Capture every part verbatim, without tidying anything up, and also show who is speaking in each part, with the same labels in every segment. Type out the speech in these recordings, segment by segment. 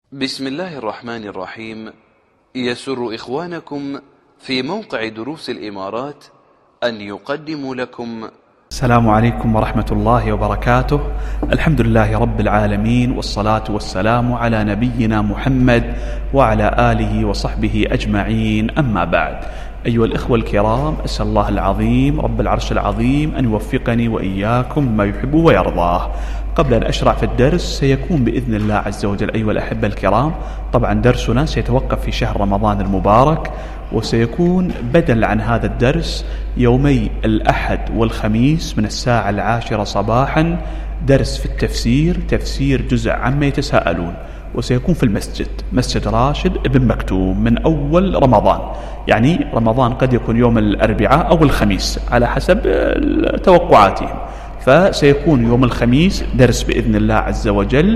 Speaker 1: بسم الله الرحمن الرحيم. يسر إخوانكم في موقع دروس الإمارات أن يقدموا لكم
Speaker 2: السلام عليكم ورحمة الله وبركاته. الحمد لله رب العالمين، والصلاة والسلام على نبينا محمد وعلى آله وصحبه أجمعين، أما بعد. أيها الإخوة الكرام، أسأل الله العظيم رب العرش العظيم أن يوفقني وإياكم ما يحب ويرضاه. قبل أن أشرع في الدرس، سيكون بإذن الله عز وجل أيها الأحبة الكرام، طبعا درسنا سيتوقف في شهر رمضان المبارك، وسيكون بدل عن هذا الدرس يومي الأحد والخميس من الساعة العاشرة صباحا درس في التفسير، تفسير جزء عما يتساءلون، وسيكون في المسجد، مسجد راشد ابن مكتوم، من أول رمضان. يعني رمضان قد يكون يوم الأربعاء أو الخميس على حسب توقعاتهم، فسيكون يوم الخميس درس بإذن الله عز وجل،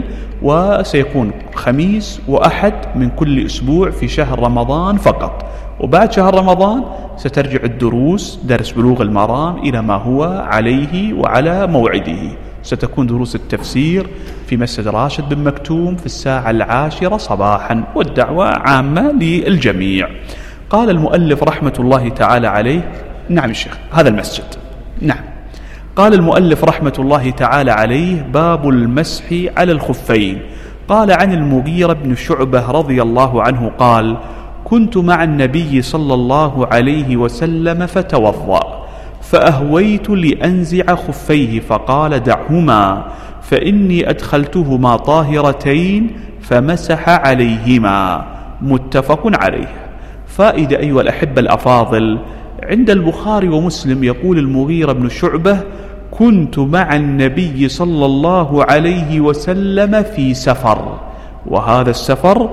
Speaker 2: وسيكون خميس وأحد من كل أسبوع في شهر رمضان فقط. وبعد شهر رمضان سترجع الدروس، درس بلوغ المرام إلى ما هو عليه وعلى موعده. ستكون دروس التفسير في مسجد راشد بن مكتوم في الساعة العاشرة صباحا، والدعوة عامة للجميع. قال المؤلف رحمة الله تعالى عليه، نعم الشيخ، هذا المسجد، نعم. قال المؤلف رحمة الله تعالى عليه: باب المسح على الخفين. قال عن المغيرة بن شعبة رضي الله عنه قال: كنت مع النبي صلى الله عليه وسلم فتوضأ، فأهويت لأنزع خفيه فقال: دعهما فإني أدخلتهما طاهرتين، فمسح عليهما. متفق عليه. فائدة أيها الأحبة الأفاضل، عند البخاري ومسلم يقول المغيرة بن شعبة: كنت مع النبي صلى الله عليه وسلم في سفر، وهذا السفر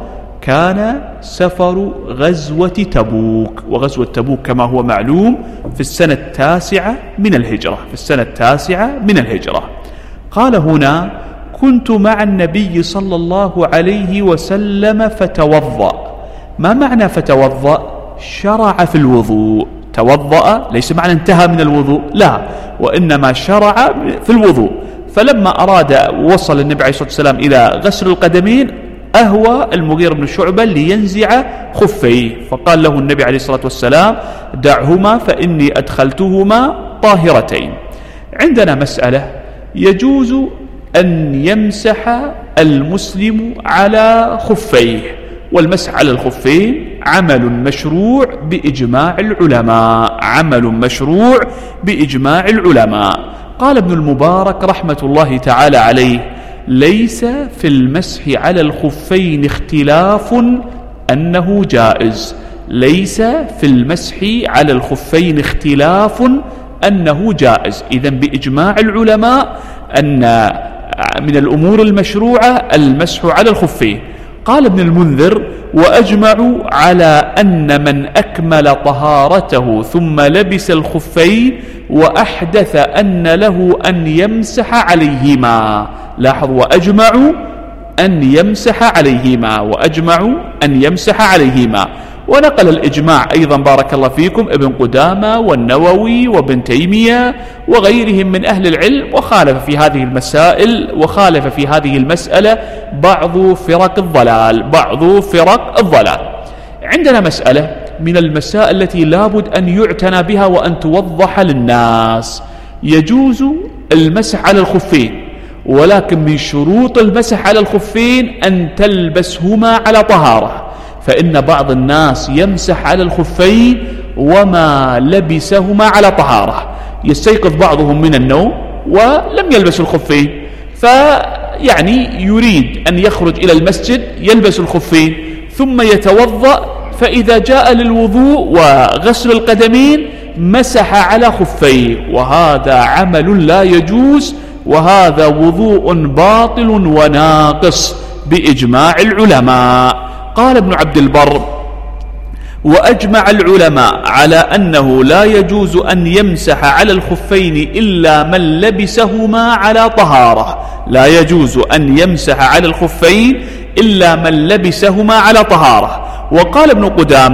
Speaker 2: كان سفر غزوة تبوك، وغزوة تبوك كما هو معلوم في السنة التاسعة من الهجرة، في السنة التاسعة من الهجرة. قال هنا: كنت مع النبي صلى الله عليه وسلم فتوضأ. ما معنى فتوضأ؟ شرع في الوضوء. توضأ ليس معنى انتهى من الوضوء، لا، وإنما شرع في الوضوء. فلما أراد وصل النبي عليه الصلاة والسلام إلى غسل القدمين، أهوى المغيرة بن شعبة لينزع خفيه، فقال له النبي عليه الصلاة والسلام: دعهما فإني أدخلتهما طاهرتين. عندنا مسألة: يجوز أن يمسح المسلم على خفيه، والمسح على الخفين عمل مشروع بإجماع العلماء، عمل مشروع بإجماع العلماء. قال ابن المبارك رحمة الله تعالى عليه: ليس في المسح على الخفين اختلاف أنه جائز. ليس في المسح على الخفين اختلاف أنه جائز. إذن بإجماع العلماء أن من الأمور المشروعة المسح على الخفين. قال ابن المنذر: وأجمعوا على أن من أكمل طهارته ثم لبس الخفين وأحدث أن له أن يمسح عليهما. لاحظوا: وأجمعوا أن يمسح عليهما، وأجمعوا أن يمسح عليهما. ونقل الإجماع أيضا بارك الله فيكم ابن قدامة والنووي وابن تيمية وغيرهم من أهل العلم، وخالف في هذه المسائل وخالف في هذه المسألة بعض فرق الضلال بعض فرق الضلال. عندنا مسألة من المسائل التي لابد أن يعتنى بها وأن توضح للناس: يجوز المسح على الخفين، ولكن من شروط المسح على الخفين أن تلبسهما على طهارة. فإن بعض الناس يمسح على الخفين وما لبسهما على طهارة، يستيقظ بعضهم من النوم ولم يلبس الخفين، فيعني يريد أن يخرج إلى المسجد يلبس الخفين ثم يتوضأ، فإذا جاء للوضوء وغسل القدمين مسح على خفيه، وهذا عمل لا يجوز، وهذا وضوء باطل وناقص بإجماع العلماء. قال ابن عبد البر: وأجمع العلماء على أنه لا يجوز أن يمسح على الخفين إلا من لبسهما على طهارة. لا يجوز أن يمسح على الخفين إلا من لبسهما على طهارة. وقال ابن قدامة: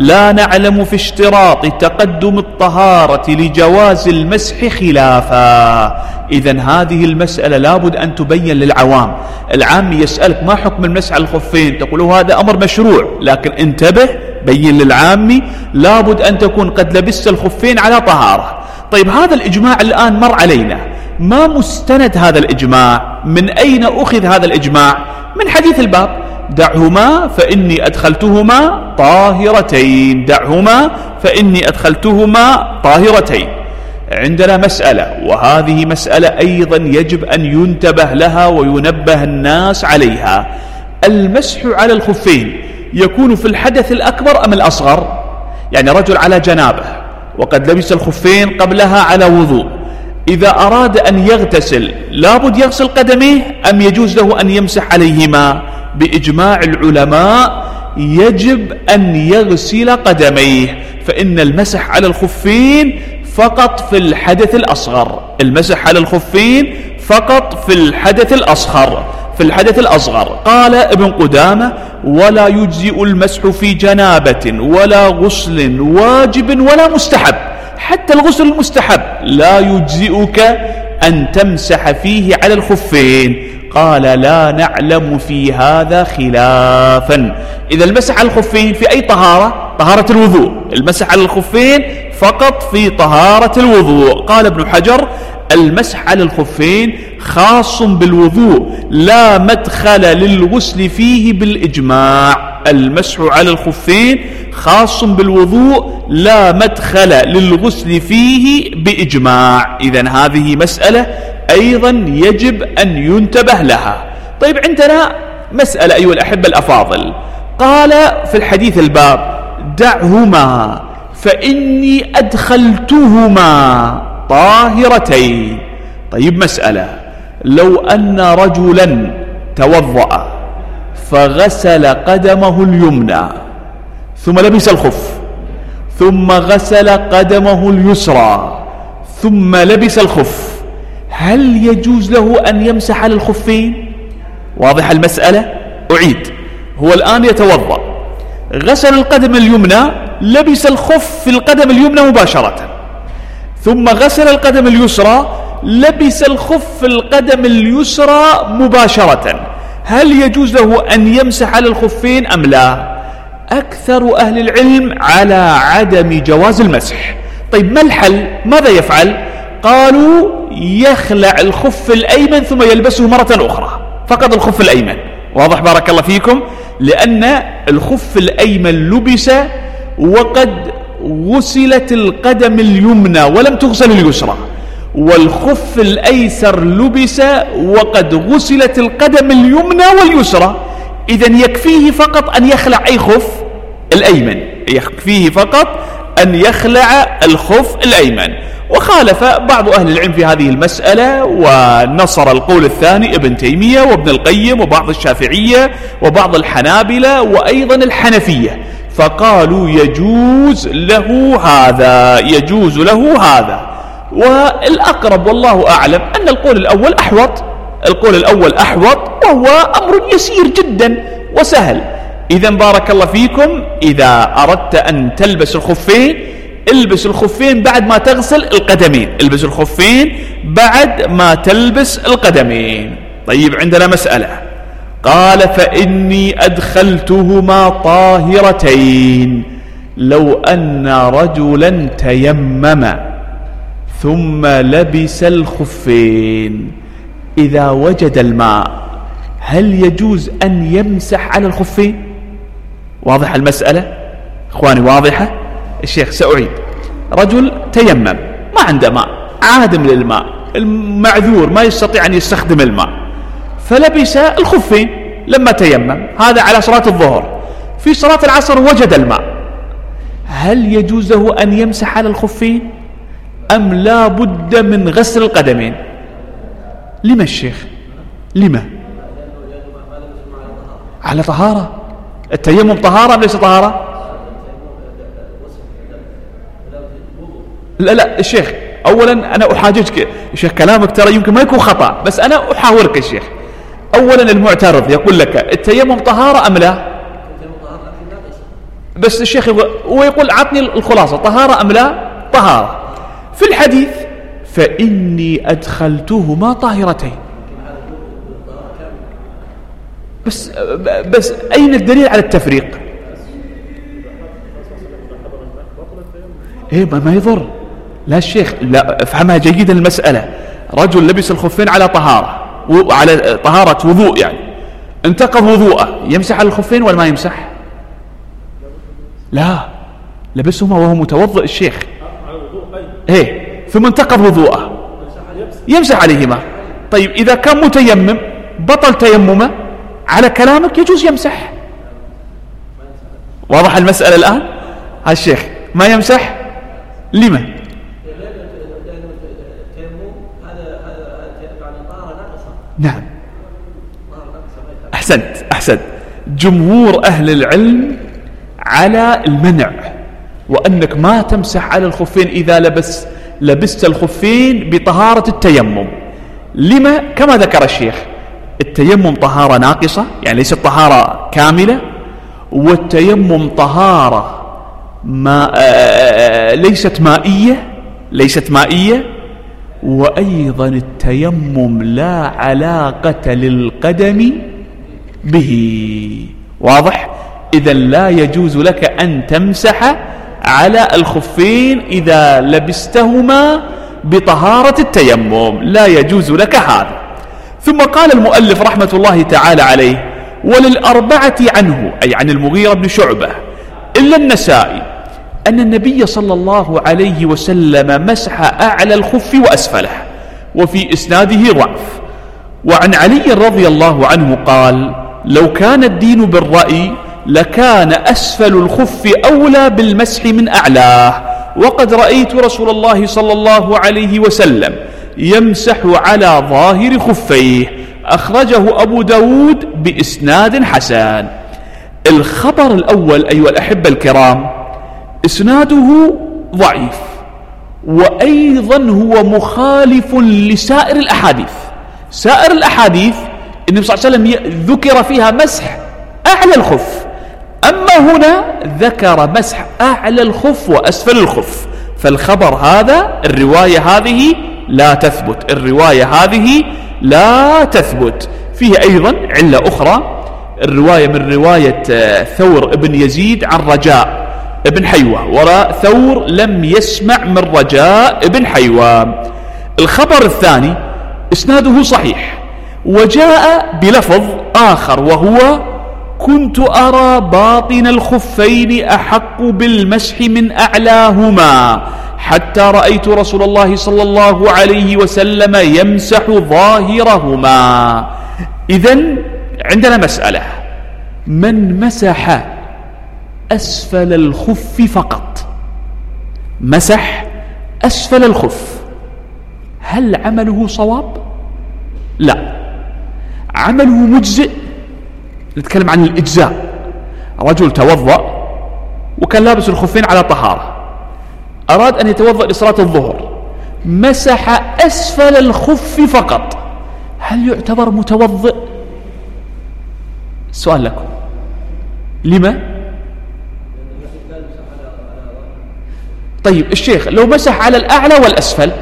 Speaker 2: لا نعلم في اشتراط تقدم الطهارة لجواز المسح خلافا. إذن هذه المسألة لابد أن تبين للعوام. العام يسألك ما حكم المسح على الخفين، تقول هذا أمر مشروع، لكن انتبه بين للعام لابد أن تكون قد لبست الخفين على طهارة. طيب هذا الإجماع الآن مر علينا، ما مستند هذا الإجماع؟ من أين أخذ هذا الإجماع؟ من حديث الباب: دعهما فإني أدخلتهما طاهرتين، دعهما فإني أدخلتهما طاهرتين. عندنا مسألة، وهذه مسألة أيضا يجب أن ينتبه لها وينبه الناس عليها: المسح على الخفين يكون في الحدث الأكبر أم الأصغر؟ يعني رجل على جنابه وقد لبس الخفين قبلها على وضوء، إذا أراد أن يغتسل لابد يغسل قدميه أم يجوز له أن يمسح عليهما؟ بإجماع العلماء يجب أن يغسل قدميه، فإن المسح على الخفين فقط في الحدث الأصغر، المسح على الخفين فقط في الحدث الأصغر في الحدث الأصغر. قال ابن قدامة: ولا يجزئ المسح في جنابة ولا غسل واجب ولا مستحب. حتى الغسل المستحب لا يجزئك أن تمسح فيه على الخفين. قال: لا نعلم في هذا خلافا. إذا المسح على الخفين في أي طهارة؟ طهارة الوضوء. المسح على الخفين فقط في طهارة الوضوء. قال ابن حجر: المسح على الخفين خاص بالوضوء، لا مدخل للغسل فيه بالإجماع. المسح على الخفين خاص بالوضوء، لا مدخل للغسل فيه بإجماع. إذن هذه مسألة أيضا يجب أن ينتبه لها. طيب عندنا مسألة أيها الأحبة الأفاضل، قال في الحديث الباب: دعهما فإني أدخلتهما طاهرتين. طيب مسألة، لو أن رجلا توضأ فغسل قدمه اليمنى ثم لبس الخف، ثم غسل قدمه اليسرى ثم لبس الخف، هل يجوز له أن يمسح على الخفين؟ واضح المسألة؟ أعيد: هو الآن يتوضأ، غسل القدم اليمنى، لبس الخف في القدم اليمنى مباشرة، ثم غسل القدم اليسرى، لبس الخف في القدم اليسرى مباشرة، هل يجوز له أن يمسح على الخفين أم لا؟ أكثر أهل العلم على عدم جواز المسح. طيب ما الحل؟ ماذا يفعل؟ قالوا: يخلع الخف الأيمن ثم يلبسه مرة أخرى، فقط الخف الأيمن. واضح بارك الله فيكم؟ لأن الخف الأيمن لبس وقد غسلت القدم اليمنى ولم تغسل اليسرى، والخف الأيسر لبس وقد غسلت القدم اليمنى واليسرى. إذن يكفيه فقط أن يخلع أي خف؟ الأيمن. يكفيه فقط أن يخلع الخف الأيمن. وخالف بعض أهل العلم في هذه المسألة، ونصر القول الثاني ابن تيمية وابن القيم وبعض الشافعية وبعض الحنابلة وأيضا الحنفية، فقالوا يجوز له هذا، يجوز له هذا. والأقرب والله أعلم أن القول الأول أحوط، القول الأول أحوط، وهو أمر يسير جدا وسهل. إذن بارك الله فيكم، إذا أردت أن تلبس الخفين، البس الخفين بعد ما تغسل القدمين، البس الخفين بعد ما تلبس القدمين. طيب عندنا مسألة، قال: فإني أدخلتهما طاهرتين. لو أن رجلا تيمم ثم لبس الخفين، إذا وجد الماء هل يجوز أن يمسح على الخفين؟ واضح المسألة؟ إخواني واضحة؟ الشيخ سأعيد: رجل تيمم ما عنده ماء، عادم للماء، المعذور ما يستطيع أن يستخدم الماء، فلبس الخفين لما تيمم، هذا على صلاة الظهر. في صلاة العصر وجد الماء، هل يجوز له أن يمسح على الخفين أم لا بد من غسل القدمين؟ لما الشيخ؟ لما؟ على طهارة. التيمم طهارة أم ليس طهارة؟ لا لا الشيخ، أولا أنا أحاججك الشيخ، كلامك ترى يمكن ما يكون خطأ، بس أنا أحاورك الشيخ. أولا المعترض يقول لك التيمم طهارة أم لا؟ بس الشيخ ويقول عطني الخلاصة طهارة أم لا؟ طهارة. في الحديث فإني أدخلتهما طاهرتين. بس بس أين الدليل على التفريق؟ إيه ما يضر. لا الشيخ لا افهمها جيدا المسألة. رجل لبس الخفين على طهارة وعلى طهارة وضوء، يعني انتقض وضوءه، يمسح على الخفين ولا ما يمسح؟ لا لبسهما وهو متوضئ الشيخ. ايه ثم انتقض وضوءه يمسح عليهما. طيب إذا كان متيمم بطل تيممه على كلامك يجوز يمسح. واضح المسألة الآن؟ ها الشيخ ما يمسح لما؟ نعم أحسنت أحسنت. جمهور أهل العلم على المنع، وأنك ما تمسح على الخفين إذا لبس لبست الخفين بطهارة التيمم. لما؟ كما ذكر الشيخ التيمم طهارة ناقصة، يعني ليست طهارة كاملة، والتيمم طهارة ما آه ليست مائية ليست مائية وأيضا التيمم لا علاقة للقدم به. واضح؟ إذا لا يجوز لك أن تمسح على الخفين إذا لبستهما بطهارة التيمم، لا يجوز لك هذا. ثم قال المؤلف رحمة الله تعالى عليه: وللأربعة عنه، أي عن المغيرة بن شعبة إلا النسائي، أن النبي صلى الله عليه وسلم مسح أعلى الخف وأسفله، وفي إسناده ضعف. وعن علي رضي الله عنه قال: لو كان الدين بالرأي لكان أسفل الخف أولى بالمسح من أعلاه، وقد رأيت رسول الله صلى الله عليه وسلم يمسح على ظاهر خفيه. أخرجه أبو داود بإسناد حسن. الخبر الأول أيها الأحبة الكرام إسناده ضعيف، وأيضا هو مخالف لسائر الأحاديث. سائر الأحاديث النبي صلى الله عليه وسلم ذكر فيها مسح أعلى الخف، أما هنا ذكر مسح أعلى الخف وأسفل الخف. فالخبر هذا الرواية هذه لا تثبت، الرواية هذه لا تثبت. فيه أيضا علة أخرى، الرواية من رواية ثور ابن يزيد عن رجاء ابن حيوة، وراء ثور لم يسمع من رجاء ابن حيوة. الخبر الثاني إسناده صحيح، وجاء بلفظ آخر وهو: كنت أرى باطن الخفين أحق بالمسح من أعلاهما، حتى رأيت رسول الله صلى الله عليه وسلم يمسح ظاهرهما. إذن عندنا مسألة: من مسح أسفل الخف فقط، مسح أسفل الخف، هل عمله صواب؟ لا، عمله مجزئ. نتكلم عن الإجزاء. رجل توضأ وكان لابس الخفين على طهارة، أراد أن يتوضأ لصلاة الظهر، مسح أسفل الخف فقط، هل يعتبر متوضئ؟ السؤال لكم، لما؟ طيب الشيخ لو مسح على الأعلى والأسفل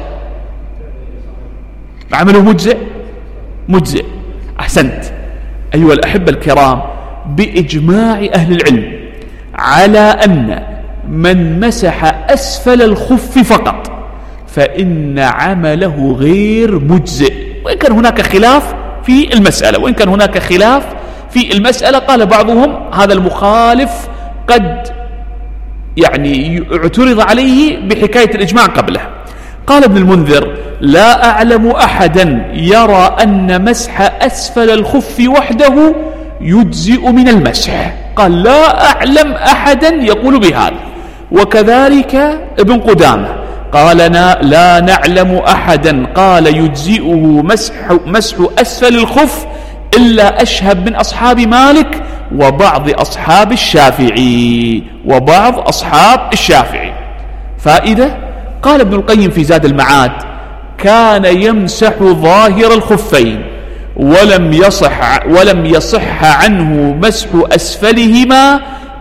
Speaker 2: عمله مجزئ؟ مجزئ. أحسنت. أيها الأحبة الكرام، بإجماع أهل العلم على أن من مسح أسفل الخف فقط فإن عمله غير مجزئ، وإن كان هناك خلاف في المسألة وإن كان هناك خلاف في المسألة قال بعضهم هذا المخالف قد يعني اعترض عليه بحكاية الإجماع قبله. قال ابن المنذر: لا أعلم أحدا يرى أن مسح أسفل الخف وحده يجزئ من المسح. قال: لا أعلم أحدا يقول بهذا. وكذلك ابن قدامة قال: لا نعلم أحدا قال يجزئه مسح, مسح أسفل الخف إلا أشهب من أصحاب مالك وبعض أصحاب الشافعي وبعض أصحاب الشافعي. فائدة: قال ابن القيم في زاد المعاد: كان يمسح ظاهر الخفين ولم يصح ولم يصح عنه مسح أسفلهما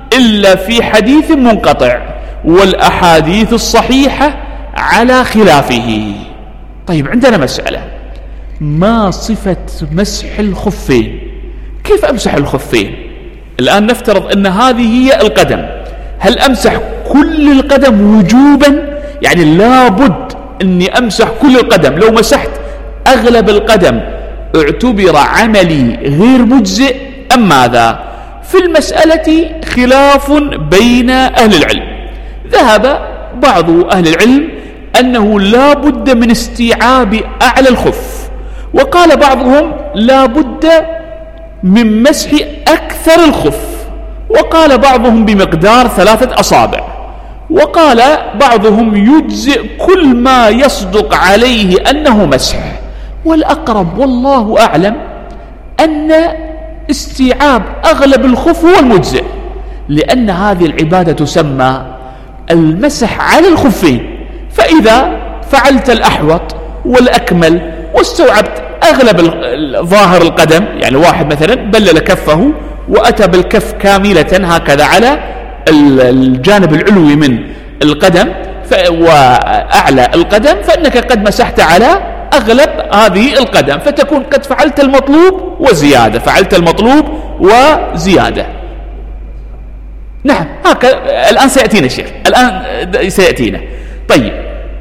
Speaker 2: إلا في حديث منقطع، والأحاديث الصحيحة على خلافه. طيب عندنا مسألة، ما صفة مسح الخفين؟ كيف أمسح الخفين؟ الآن نفترض أن هذه هي القدم، هل أمسح كل القدم وجوبا؟ يعني لابد أني أمسح كل القدم، لو مسحت أغلب القدم اعتبر عملي غير مجزئ أم ماذا؟ في المسألة خلاف بين أهل العلم. ذهب بعض أهل العلم أنه لا بد من استيعاب أعلى الخف، وقال بعضهم لا بد من مسح أكثر الخف، وقال بعضهم بمقدار ثلاثة أصابع، وقال بعضهم يجزئ كل ما يصدق عليه أنه مسح. والأقرب والله أعلم أن استيعاب أغلب الخف هو المجزئ، لأن هذه العبادة تسمى المسح على الخفين. فإذا فعلت الأحوط والأكمل واستوعبت أغلب ظاهر القدم، يعني واحد مثلا بلل كفه وأتى بالكف كاملة هكذا على الجانب العلوي من القدم وأعلى القدم، فإنك قد مسحت على أغلب هذه القدم، فتكون قد فعلت المطلوب وزيادة، فعلت المطلوب وزيادة. نعم هكذا الآن سيأتينا الشيخ، الآن سيأتينا. طيب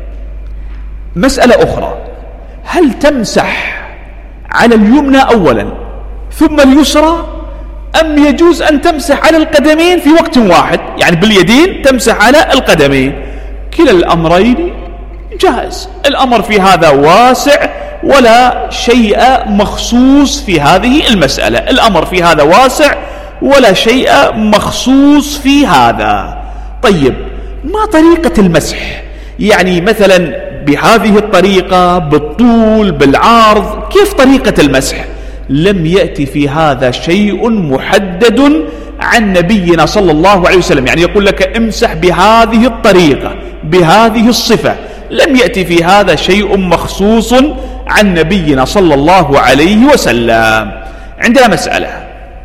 Speaker 2: مسألة أخرى، هل تمسح على اليمنى أولا ثم اليسرى، أم يجوز أن تمسح على القدمين في وقت واحد، يعني باليدين تمسح على القدمين؟ كلا الأمرين جائز، الأمر في هذا واسع ولا شيء مخصوص في هذه المسألة، الأمر في هذا واسع ولا شيء مخصوص في هذا. طيب ما طريقة المسح؟ يعني مثلا بهذه الطريقة، بالطول، بالعرض، كيف طريقة المسح؟ لم يأتي في هذا شيء محدد عن نبينا صلى الله عليه وسلم، يعني يقول لك امسح بهذه الطريقة بهذه الصفة، لم يأتي في هذا شيء مخصوص عن نبينا صلى الله عليه وسلم. عندنا مسألة،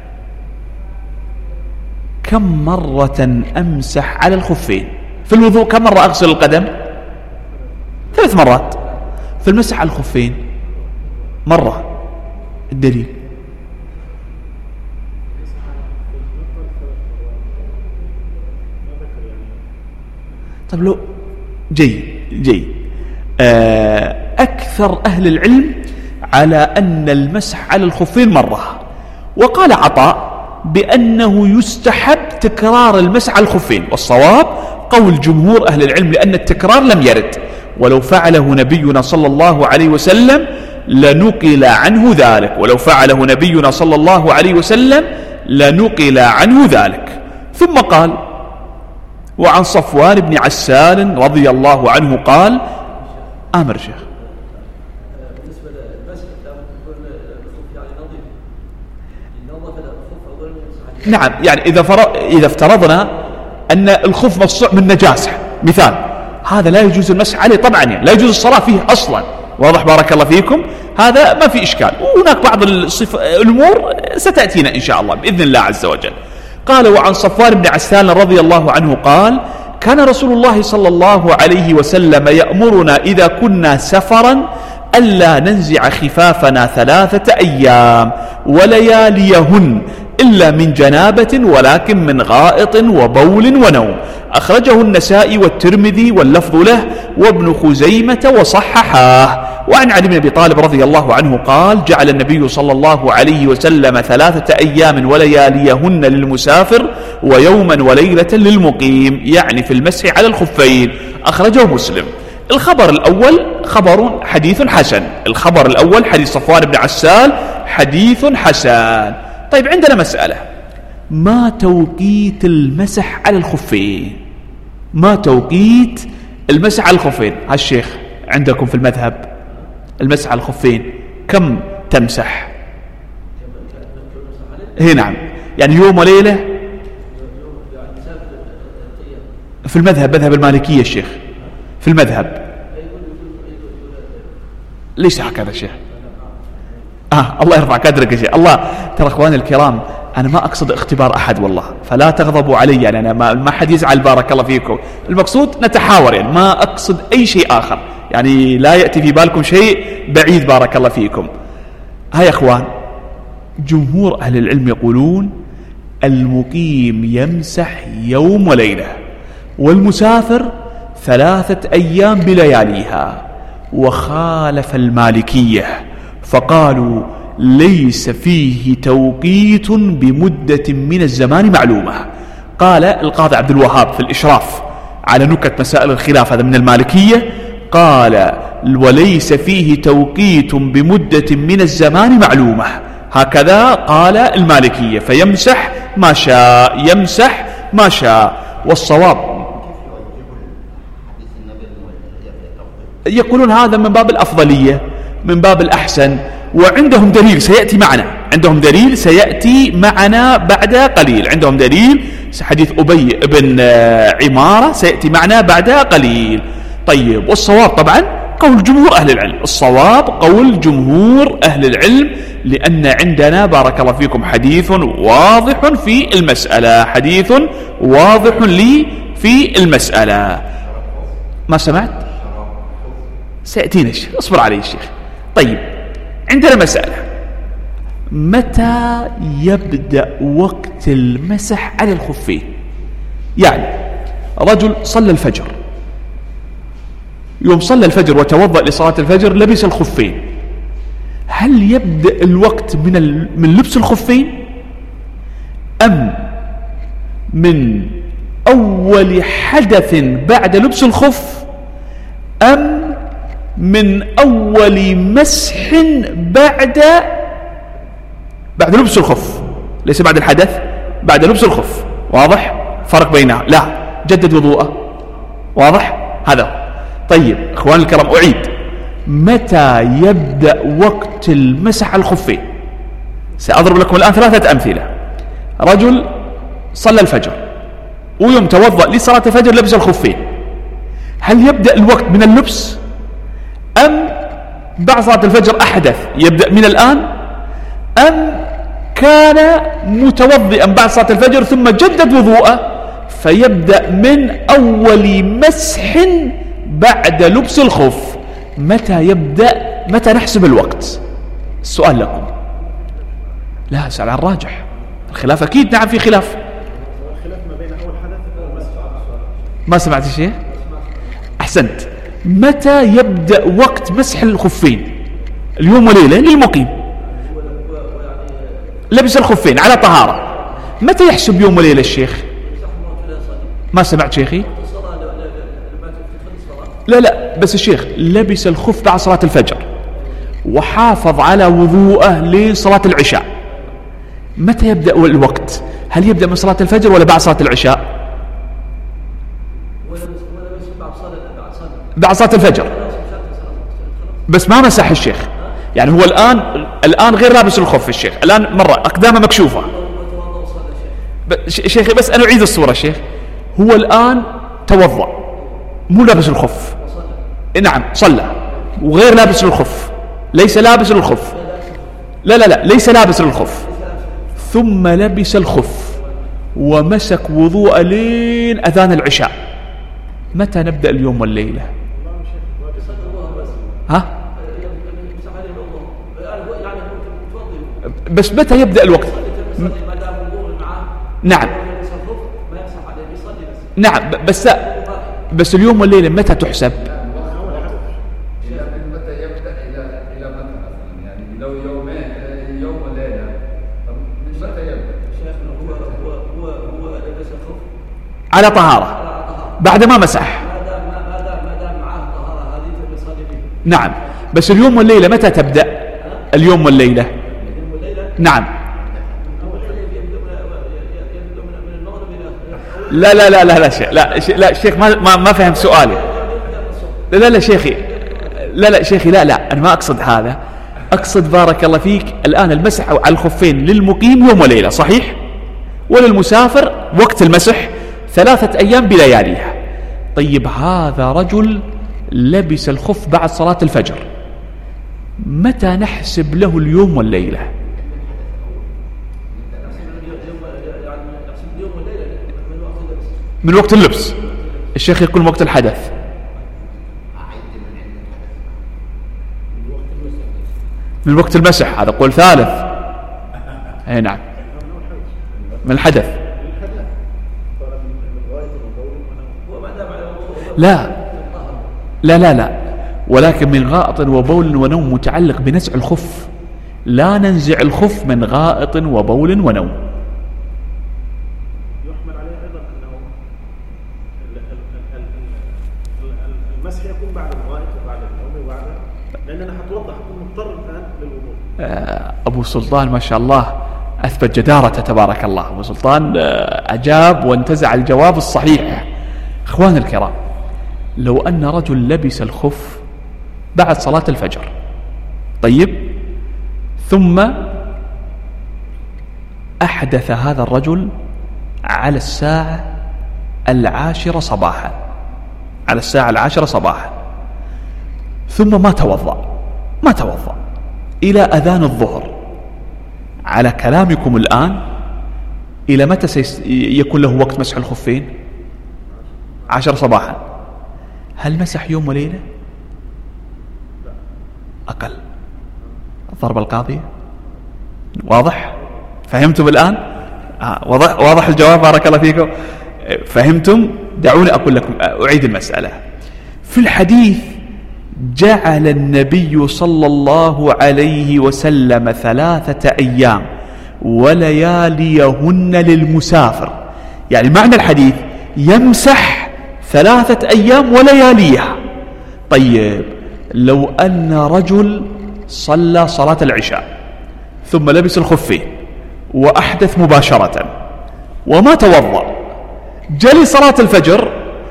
Speaker 2: كم مرة أمسح على الخفين؟ في الوضوء كم مرة أغسل القدم؟ ثلاث مرات. في المسح على الخفين مرة. الدليل؟ طب لو جيد جيد أكثر أهل العلم على أن المسح على الخفين مرة، وقال عطاء بأنه يستحب تكرار المسح على الخفين، والصواب قول جمهور أهل العلم لأن التكرار لم يرد، ولو فعله نبينا صلى الله عليه وسلم لنقل عنه ذلك، ولو فعله نبينا صلى الله عليه وسلم لنقل عنه ذلك. ثم قال: وعن صفوان بن عسال رضي الله عنه قال: آمر شيخ.
Speaker 3: بالنسبة للمسح يعني نظيف ينظف الخف أولا يمسح.
Speaker 2: نعم، يعني إذا فر... إذا افترضنا أن الخف مصنوع من نجاسة مثال، هذا لا يجوز المسح عليه طبعا، يعني لا يجوز الصلاة فيه أصلا. واضح؟ بارك الله فيكم، هذا ما في إشكال. وهناك بعض الصف... الأمور ستأتينا إن شاء الله بإذن الله عز وجل. قال: وعن صفوان بن عسال رضي الله عنه قال: كان رسول الله صلى الله عليه وسلم يأمرنا إذا كنا سفرا ألا ننزع خفافنا ثلاثة أيام ولياليهن إلا من جنابة ولكن من غائط وبول ونوم. أخرجه النسائي والترمذي واللفظ له وابن خزيمة وصححاه. وعن علي بن أبي طالب رضي الله عنه قال: جعل النبي صلى الله عليه وسلم ثلاثة أيام ولياليهن للمسافر ويوما وليلة للمقيم، يعني في المسح على الخفين. أخرجه مسلم. الخبر الأول خبر حديث حسن، الخبر الأول حديث صفوان بن عسال حديث حسن. طيب عندنا مسألة، ما توقيت المسح على الخفين؟ ما توقيت المسح على الخفين؟ هالشيخ عندكم في المذهب المسح على الخفين كم تمسح؟ هي نعم، يعني يوم وليلة في المذهب، مذهب المالكية الشيخ في المذهب. ليس هكذا الشيخ، آه الله يرفع قدرك يا شيخ. الله ترى اخواني الكرام انا ما اقصد اختبار احد والله، فلا تغضبوا علي، يعني انا ما, ما حد يزعل بارك الله فيكم، المقصود نتحاور، يعني ما اقصد اي شيء اخر، يعني لا ياتي في بالكم شيء بعيد بارك الله فيكم. هاي يا اخوان جمهور اهل العلم يقولون المقيم يمسح يوم وليله والمسافر ثلاثة ايام بلياليها، وخالف المالكية فقالوا ليس فيه توقيت بمدة من الزمان معلومة. قال القاضي عبد الوهاب في الإشراف على نكت مسائل الخلاف، هذا من المالكية، قال وليس فيه توقيت بمدة من الزمان معلومة، هكذا قال المالكية، فيمسح ما شاء يمسح ما شاء. والصواب يقولون هذا من باب الأفضلية، من باب الأحسن، وعندهم دليل سيأتي معنا، عندهم دليل سيأتي معنا بعد قليل، عندهم دليل حديث أبي بن عمارة سيأتي معنا بعد قليل. طيب والصواب طبعا قول جمهور أهل العلم، الصواب قول جمهور أهل العلم، لأن عندنا بارك الله فيكم حديث واضح في المسألة، حديث واضح لي في المسألة. ما سمعت؟ سيأتينا الشيخ، اصبر عليه الشيخ. طيب عندنا مسألة، متى يبدأ وقت المسح على الخفين؟ يعني رجل صلى الفجر، يوم صلى الفجر وتوضأ لصلاة الفجر لبس الخفين، هل يبدأ الوقت من ال... من لبس الخفين أم من أول حدث بعد لبس الخف أم من أول مسح بعد بعد لبس الخف؟ ليس بعد الحدث، بعد لبس الخف. واضح فرق بينها؟ لا، جدد وضوءه. واضح هذا. طيب اخوان الكرام أعيد، متى يبدأ وقت المسح الخفين؟ سأضرب لكم الآن ثلاثة أمثلة. رجل صلى الفجر ويوم توضأ لصلاة الفجر لبس الخفين، هل يبدأ الوقت من اللبس أم بعد صلاة الفجر أحدث يبدأ من الآن، أم كان متوضئا بعد صلاة الفجر ثم جدد وضوءه فيبدأ من أول مسح بعد لبس الخف؟ متى يبدأ؟ متى نحسب الوقت؟ السؤال لكم. لا أسأل عن الراجح، الخلاف أكيد نعم في خلاف. ما سمعت شيء؟ أحسنت. متى يبدأ وقت مسح الخفين؟ اليوم وليلة للمقيم لبس الخفين على طهارة، متى يحسب يوم وليلة الشيخ؟ ما سمعت شيخي؟ لا لا بس الشيخ لبس الخف بعد صلاة الفجر وحافظ على وضوءه لصلاة العشاء، متى يبدأ الوقت؟ هل يبدأ من صلاة الفجر ولا بعد صلاة العشاء؟ بعد صلاة الفجر، بس ما مسح الشيخ، يعني هو الآن الآن غير لابس الخف الشيخ، الآن مرة أقدامه مكشوفة. شيخي بس أنا أعيد الصورة شيخ، هو الآن توضأ مو لابس الخف، نعم صلى وغير لابس الخف، ليس لابس الخف، لا لا لا ليس لابس الخف، ثم لبس الخف ومسك وضوء لين أذان العشاء، متى نبدأ اليوم والليلة؟ ها؟ بس متى يبدأ الوقت؟ نعم نعم بس بس اليوم والليلة متى تحسب؟ على طهارة بعد ما مسح. نعم بس اليوم والليلة متى تبدأ؟ اليوم والليلة نعم. لا لا لا لا لا شيخ لا لا شيخ ما ما, ما فهم سؤالي. لا لا لا شيخي لا لا شيخي لا لا أنا ما أقصد هذا، أقصد بارك الله فيك الآن المسح على الخفين للمقيم يوم وليلة صحيح، وللمسافر وقت المسح ثلاثة أيام بلياليها. طيب هذا رجل لبس الخف بعد صلاة الفجر متى نحسب له اليوم والليلة؟ من وقت اللبس. الشيخ يقول من وقت الحدث. من وقت المسح، هذا قول ثالث. اي نعم، من الحدث. لا لا لا لا ولكن من غائط وبول ونوم متعلق بنزع الخف. لا ننزع الخف من غائط وبول ونوم.
Speaker 4: يحمل عليه أيضا أنه المسح يكون بعد الغائط وبعد النوم وبعد، لأننا حتوضح حكون مضطر الآن للوضوء.
Speaker 2: أبو سلطان ما شاء الله أثبت جدارته تبارك الله. أبو سلطان أجاب وانتزع الجواب الصحيح. إخوان الكرام، لو أن رجل لبس الخف بعد صلاة الفجر، طيب، ثم أحدث هذا الرجل على الساعة العاشرة صباحا، على الساعة العاشرة صباحا، ثم ما توضأ ما توضأ إلى أذان الظهر، على كلامكم الآن إلى متى سيكون له وقت مسح الخفين؟ عشر صباحا. هل مسح يوم وليلة؟ أقل. الضربة القاضية واضح؟ فهمتم الآن؟ آه واضح, واضح الجواب، بارك الله فيكم. فهمتم؟ دعوني أقول لكم، أعيد المسألة. في الحديث جعل النبي صلى الله عليه وسلم ثلاثة أيام ولياليهن للمسافر، يعني معنى الحديث يمسح ثلاثة أيام ولياليها. طيب، لو أن رجل صلى صلاة العشاء ثم لبس الخفين وأحدث مباشرة وما توضأ، جلي صلاة الفجر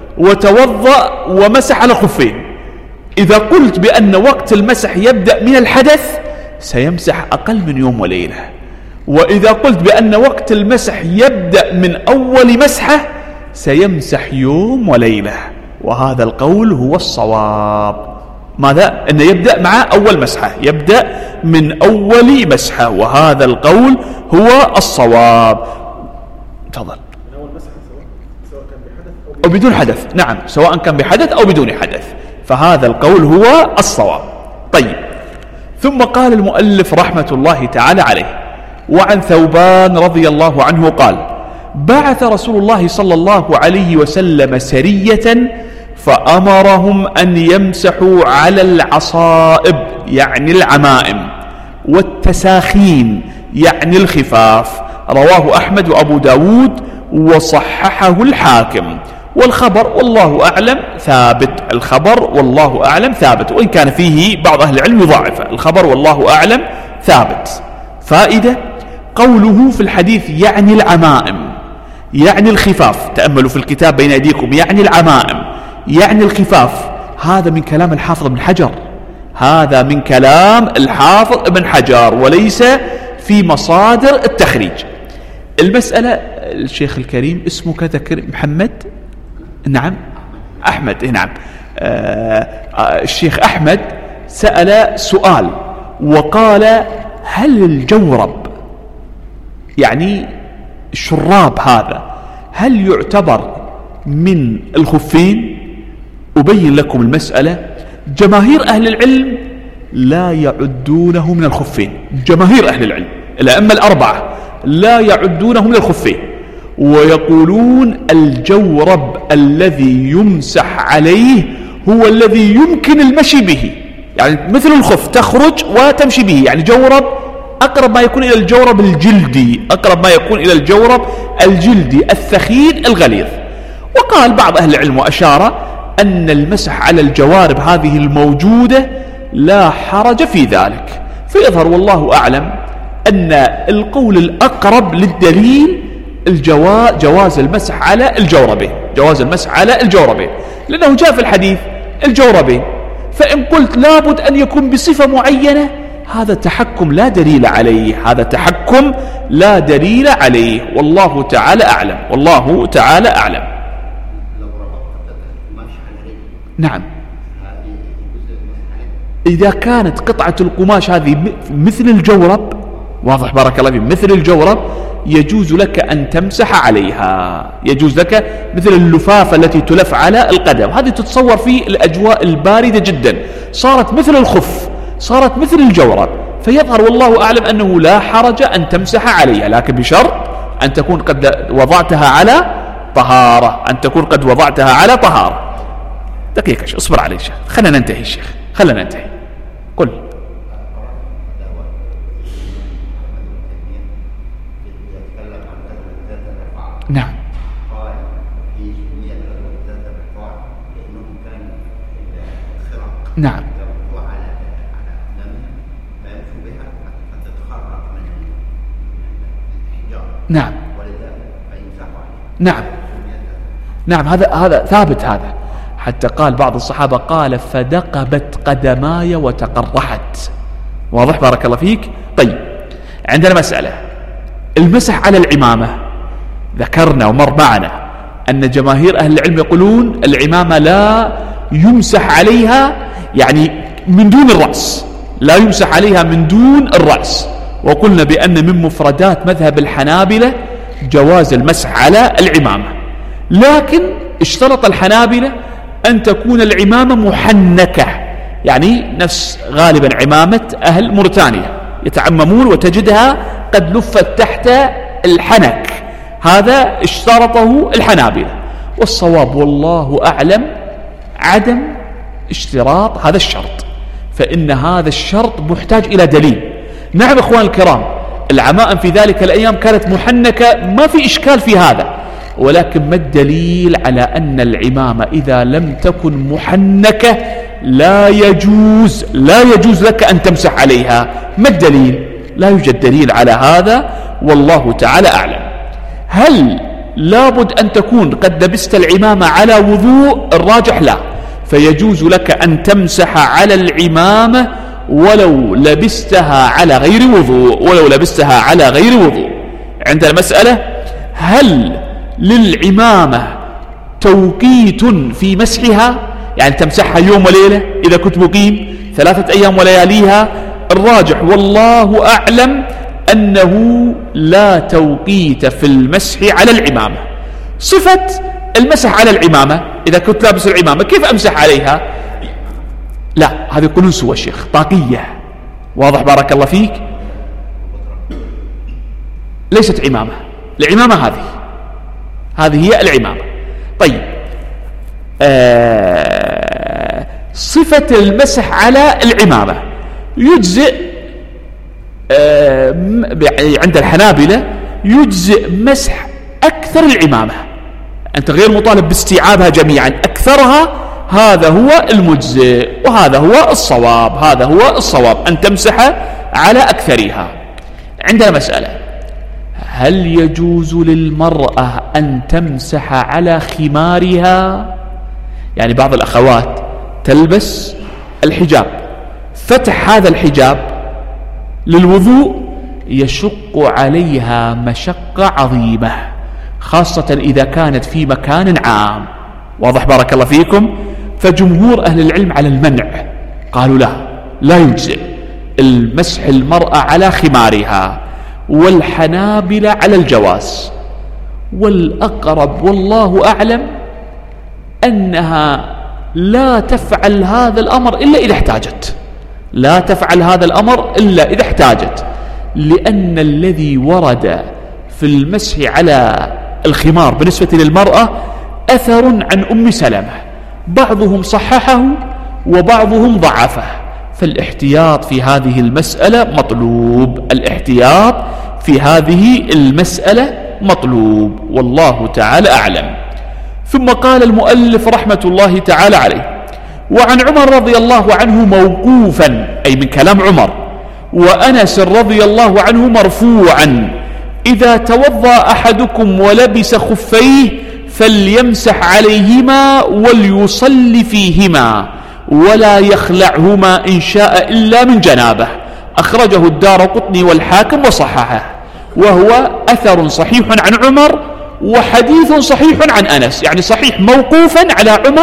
Speaker 2: وتوضأ ومسح على الخفين، إذا قلت بأن وقت المسح يبدأ من الحدث سيمسح أقل من يوم وليلة، وإذا قلت بأن وقت المسح يبدأ من أول مسحة سيمسح يوم وليلة، وهذا القول هو الصواب. ماذا؟ أنه يبدأ مع أول مسحة، يبدأ من أول مسحة، وهذا القول هو الصواب. تفضل.
Speaker 4: من أول مسحة سواء كان بحدث
Speaker 2: أو بدون حدث. نعم، سواء كان بحدث أو بدون حدث، فهذا القول هو الصواب. طيب، ثم قال المؤلف رحمة الله تعالى عليه: وعن ثوبان رضي الله عنه قال: بعث رسول الله صلى الله عليه وسلم سرية فأمرهم أن يمسحوا على العصائب يعني العمائم، والتساخين يعني الخفاف. رواه أحمد وأبو داود وصححه الحاكم. والخبر والله أعلم ثابت، الخبر والله أعلم ثابت، وإن كان فيه بعض أهل العلم يضاعفه. الخبر والله أعلم ثابت. فائدة: قوله في الحديث يعني العمائم يعني الخفاف، تأملوا في الكتاب بين أيديكم، يعني العمائم يعني الخفاف، هذا من كلام الحافظ ابن حجر، هذا من كلام الحافظ ابن حجر وليس في مصادر التخريج. المسألة الشيخ الكريم اسمه كذا محمد، نعم أحمد، نعم. آه الشيخ أحمد سأل سؤال وقال: هل الجورب يعني الشراب هذا هل يعتبر من الخفين؟ أبين لكم المسألة. جماهير أهل العلم لا يعدونه من الخفين، جماهير أهل العلم الأئمة الأربعة لا يعدونه من الخفين، ويقولون الجورب الذي يمسح عليه هو الذي يمكن المشي به، يعني مثل الخف تخرج وتمشي به، يعني جورب أقرب ما يكون إلى الجورب الجلدي، أقرب ما يكون إلى الجورب الجلدي الثخين الغليظ. وقال بعض أهل العلم وأشار أن المسح على الجوارب هذه الموجودة لا حرج في ذلك. فيظهر والله أعلم أن القول الأقرب للدليل الجواز، جواز المسح على الجوربين، جواز المسح على الجوربين، لأنه جاء في الحديث الجوربين. فإن قلت لابد أن يكون بصفة معينة، هذا تحكم لا دليل عليه، هذا تحكم لا دليل عليه، والله تعالى أعلم، والله تعالى أعلم.
Speaker 5: لو ربطت ماشي على رجل،
Speaker 2: نعم.
Speaker 5: هذه جزء المسح عليه.
Speaker 2: إذا كانت قطعة القماش هذه مثل الجورب، واضح بارك الله فيك، مثل الجورب، يجوز لك أن تمسح عليها، يجوز لك مثل اللفافة التي تلف على القدم، هذه تتصور في الأجواء الباردة جدا، صارت مثل الخف، صارت مثل الجورب، فيظهر والله أعلم أنه لا حرج أن تمسح عليها، لكن بشرط أن تكون قد وضعتها على طهارة، أن تكون قد وضعتها على طهارة. دقيقة شيخ، اصبر علي شيخ، خلنا ننتهي الشيخ، خلنا ننتهي. قل. نعم.
Speaker 5: قال في جميع الغزوات ذات الرقاع لأنهم كانوا الخرق
Speaker 2: نعم
Speaker 5: يربطوها على على أقدامهم فيمشوا بها فتتخرق من الحجارة.
Speaker 2: نعم.
Speaker 5: ولذا فيمسحوا عليها.
Speaker 2: نعم. نعم هذا هذا ثابت هذا، حتى قال بعض الصحابة قال فدقبت قدماي وتقرحت. واضح بارك الله فيك. طيب عندنا مسألة المسح على العمامة، ذكرنا ومر معنا أن جماهير أهل العلم يقولون العمامة لا يمسح عليها يعني من دون الرأس، لا يمسح عليها من دون الرأس، وقلنا بأن من مفردات مذهب الحنابلة جواز المسح على العمامة، لكن اشترط الحنابلة أن تكون العمامة محنكة، يعني نفس غالبا عمامة أهل موريتانيا يتعممون وتجدها قد لفت تحت الحنك، هذا اشترطه الحنابلة، والصواب والله أعلم عدم اشتراط هذا الشرط، فإن هذا الشرط محتاج إلى دليل. نعم إخوان الكرام، العمائم في ذلك الأيام كانت محنكة، ما في إشكال في هذا، ولكن ما الدليل على أن العمامة إذا لم تكن محنكة لا يجوز لا يجوز لك أن تمسح عليها؟ ما الدليل؟ لا يوجد دليل على هذا، والله تعالى أعلم. هل لابد أن تكون قد لبست العمامة على وضوء؟ الراجح لا، فيجوز لك أن تمسح على العمامة ولو لبستها على غير وضوء، ولو لبستها على غير وضوء. عندنا مسألة هل للعمامة توقيت في مسحها، يعني تمسحها يوم وليلة إذا كنت مقيم، ثلاثة أيام ولياليها؟ الراجح والله أعلم أنه لا توقيت في المسح على العمامة. صفة المسح على العمامة، إذا كنت لابس العمامة كيف أمسح عليها؟ لا، هذه قلنسوة شيخ، طاقية. واضح بارك الله فيك؟ ليست عمامة، العمامة هذه هذه هي العمامة. طيب آه صفة المسح على العمامة يجزئ آه عند الحنابلة يجزئ مسح أكثر العمامة، أنت غير مطالب باستيعابها جميعا، أكثرها هذا هو المجزئ، وهذا هو الصواب، هذا هو الصواب أن تمسح على أكثرها. عندنا مسألة هل يجوز للمرأة أن تمسح على خمارها؟ يعني بعض الأخوات تلبس الحجاب، فتح هذا الحجاب للوضوء يشق عليها مشقة عظيمة، خاصة إذا كانت في مكان عام. واضح بارك الله فيكم؟ فجمهور أهل العلم على المنع، قالوا لا لا يجزئ المسح المرأة على خمارها، والحنابلة على الجواز، والأقرب والله أعلم أنها لا تفعل هذا الأمر إلا إذا احتاجت، لا تفعل هذا الأمر إلا إذا احتاجت، لأن الذي ورد في المسح على الخمار بالنسبة للمرأة أثر عن أم سلمة، بعضهم صححه وبعضهم ضعفه، فالاحتياط في هذه المسألة مطلوب، الاحتياط في هذه المسألة مطلوب، والله تعالى أعلم. ثم قال المؤلف رحمة الله تعالى عليه: وعن عمر رضي الله عنه موقوفا، أي من كلام عمر، وأنس رضي الله عنه مرفوعا: إذا توضأ أحدكم ولبس خفيه فليمسح عليهما وليصلي فيهما ولا يخلعهما إن شاء إلا من جنابه. أخرجه الدارقطني والحاكم وصححه، وهو أثر صحيح عن عمر وحديث صحيح عن أنس، يعني صحيح موقوفا على عمر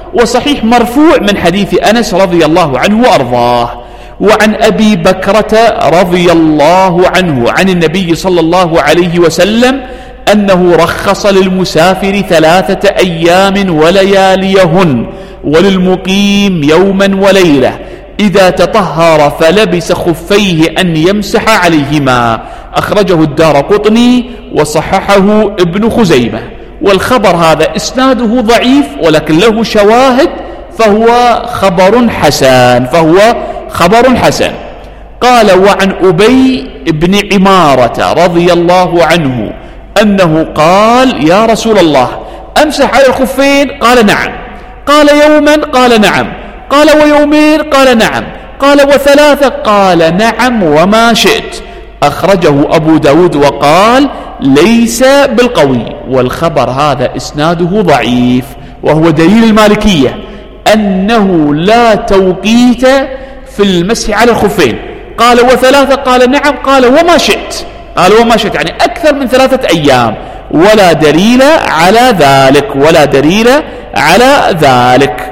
Speaker 2: وصحيح مرفوع من حديث أنس رضي الله عنه وأرضاه. وعن أبي بكرة رضي الله عنه عن النبي صلى الله عليه وسلم أنه رخص للمسافر ثلاثة أيام ولياليهن وللمقيم يوما وليلة إذا تطهر فلبس خفيه أن يمسح عليهما. أخرجه الدارقطني وصححه ابن خزيمة. والخبر هذا إسناده ضعيف ولكن له شواهد فهو خبر حسن فهو خبر حسن. قال وعن أبي بن عمارة رضي الله عنه أنه قال يا رسول الله أمسح على الخفين؟ قال نعم. قال يوما؟ قال نعم. قال ويومين؟ قال نعم. قال وثلاثة؟ قال نعم وما شئت. أخرجه أبو داود وقال ليس بالقوي. والخبر هذا إسناده ضعيف وهو دليل المالكية أنه لا توقيت في المسح على الخفين. قال وثلاثة؟ قال نعم. قال وما شئت؟ قال وما شئت يعني أكثر من ثلاثة أيام ولا دليل على ذلك ولا دليل على ذلك.